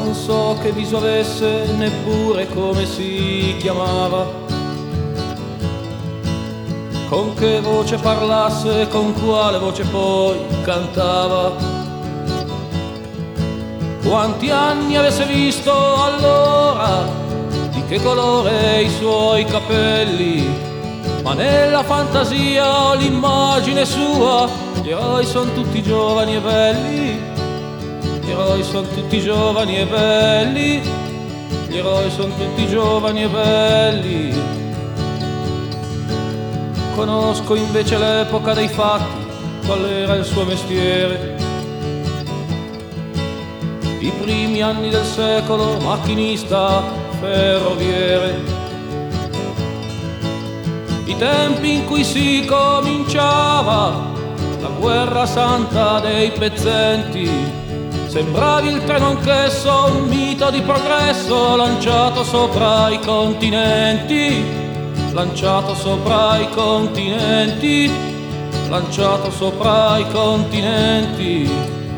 Non so che viso avesse, neppure come si chiamava, con che voce parlasse, con quale voce poi cantava, quanti anni avesse visto allora, di che colore i suoi capelli, ma nella fantasia ho l'immagine sua, gli eroi son tutti giovani e belli, gli eroi son tutti giovani e belli, gli eroi son tutti giovani e belli. Conosco invece l'epoca dei fatti, qual era il suo mestiere, i primi anni del secolo, macchinista, ferroviere, i tempi in cui si cominciava la guerra santa dei pezzenti. Sembravi il treno anch'esso, un mito di progresso lanciato sopra i continenti, lanciato sopra i continenti, lanciato sopra i continenti.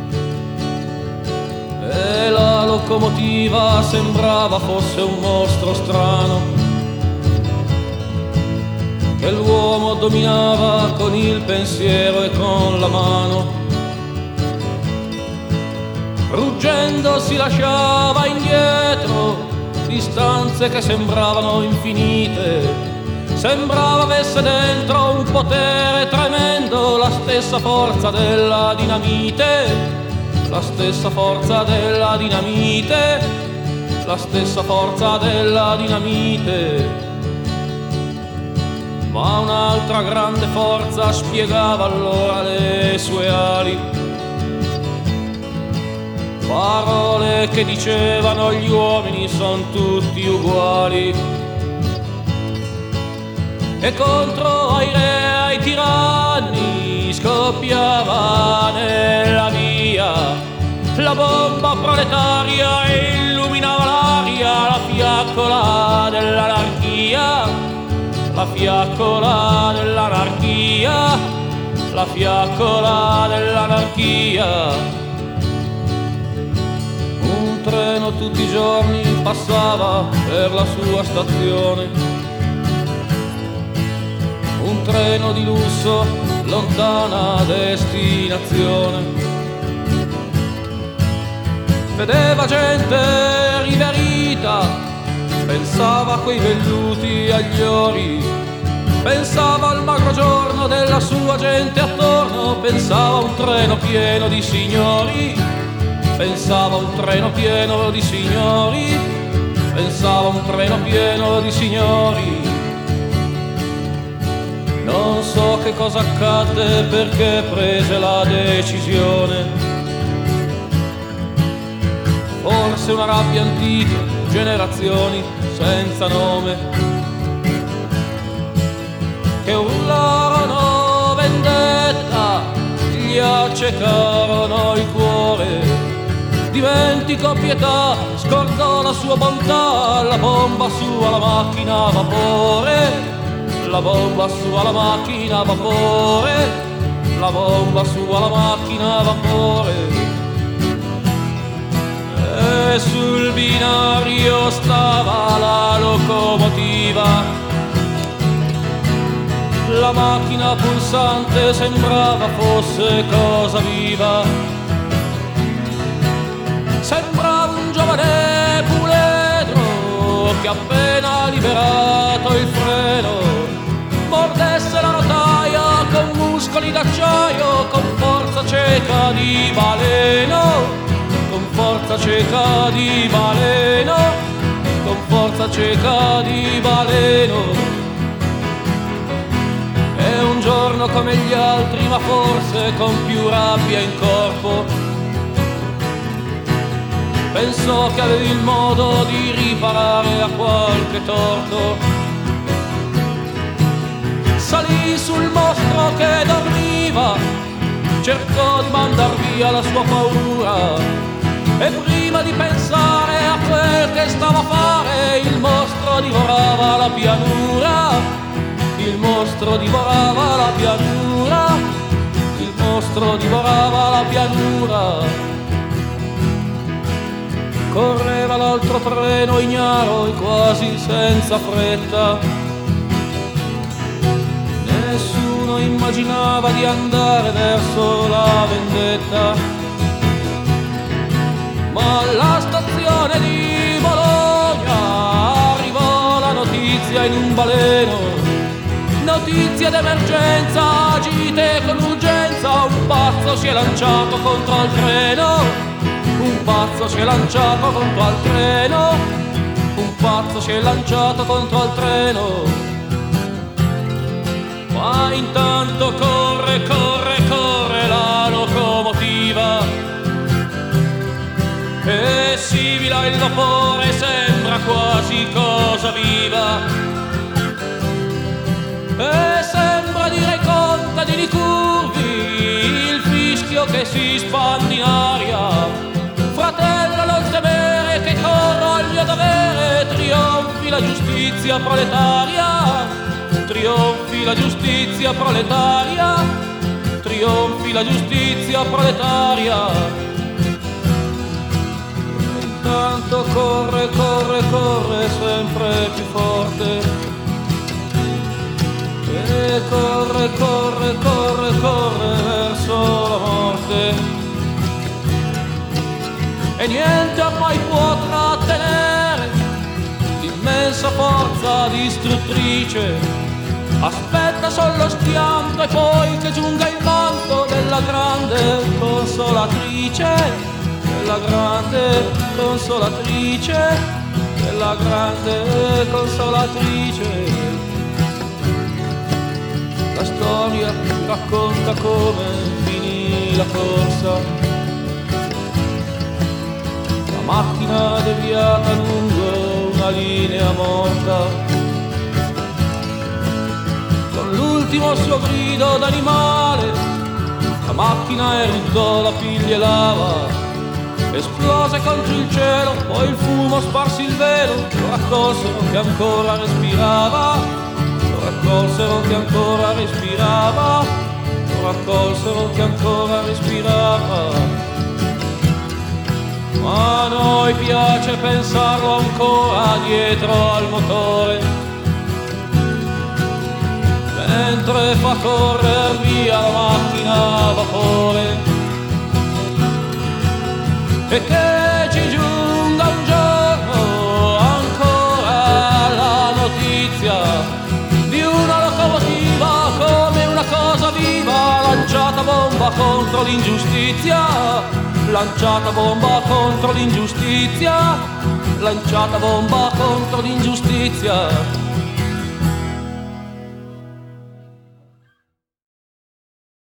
E la locomotiva sembrava fosse un mostro strano che l'uomo dominava con il pensiero e con la mano. Ruggendo si lasciava indietro distanze che sembravano infinite, sembrava avesse dentro un potere tremendo, la stessa forza della dinamite, la stessa forza della dinamite, la stessa forza della dinamite. Ma un'altra grande forza spiegava allora le sue ali, parole che dicevano gli uomini son tutti uguali, e contro ai re, ai tiranni scoppiava nella via la bomba proletaria e illuminava l'aria, la fiaccola dell'anarchia, la fiaccola dell'anarchia, la fiaccola dell'anarchia. Un treno tutti i giorni passava per la sua stazione, un treno di lusso, lontana destinazione. Vedeva gente riverita, pensava a quei velluti agli ori, pensava al magro giorno della sua gente attorno, pensava a un treno pieno di signori, pensava a un treno pieno di signori, pensava a un treno pieno di signori. Non so che cosa accadde perché prese la decisione, forse una rabbia antica, generazioni senza nome, che urlarono vendetta, gli accecarono il cuore. Dimenticò pietà, scordò la sua bontà, la bomba su alla macchina a vapore, la bomba su alla macchina a vapore, la bomba su alla macchina a vapore. E sul binario stava la locomotiva, la macchina pulsante sembrava fosse cosa viva. Sembrava un giovane puledro che appena liberato il freno mordesse la rotaia con muscoli d'acciaio, con forza cieca di baleno, con forza cieca di baleno, con forza cieca di baleno. E un giorno come gli altri, ma forse con più rabbia in corpo, pensò che avevi il modo di riparare a qualche torto. Salì sul mostro che dormiva, cercò di mandar via la sua paura, e prima di pensare a quel che stava a fare, il mostro divorava la pianura, il mostro divorava la pianura, il mostro divorava la pianura. correva l'altro treno ignaro e quasi senza fretta. Nessuno immaginava di andare verso la vendetta, ma alla stazione di Bologna arrivò la notizia in un baleno. Notizia d'emergenza, gite con urgenza, un pazzo si è lanciato contro il treno, un pazzo si è lanciato contro il treno, un pazzo si è lanciato contro il treno. Ma intanto corre, corre, corre la locomotiva e sibila il vapore, sembra quasi cosa viva. E sembra dire ai contadini curvi il fischio che si spande in aria. Fratello, non temere che corro al mio dovere, trionfi la giustizia proletaria, trionfi la giustizia proletaria, trionfi la giustizia proletaria. Intanto corre, corre, corre sempre più forte, e corre, corre, corre, corre verso la morte, e niente ormai può trattenere l'immensa forza distruttrice. Aspetta solo lo schianto e poi che giunga il manto della grande consolatrice, della grande consolatrice, della grande consolatrice. La storia racconta come finì la corsa, la macchina deviata lungo una linea morta, con l'ultimo suo grido d'animale la macchina eruttò la piglia e lava, esplose contro il cielo, poi il fumo sparse il velo, lo raccolsero che ancora respirava, raccolsero che ancora respirava, raccolsero che ancora respirava. Ma a noi piace pensarlo ancora dietro al motore, mentre fa correre via la macchina a vapore, e che ci giunga un giorno ancora la notizia di una locomotiva come una cosa viva, lanciata bomba contro l'ingiustizia, lanciata bomba contro l'ingiustizia, lanciata bomba contro l'ingiustizia.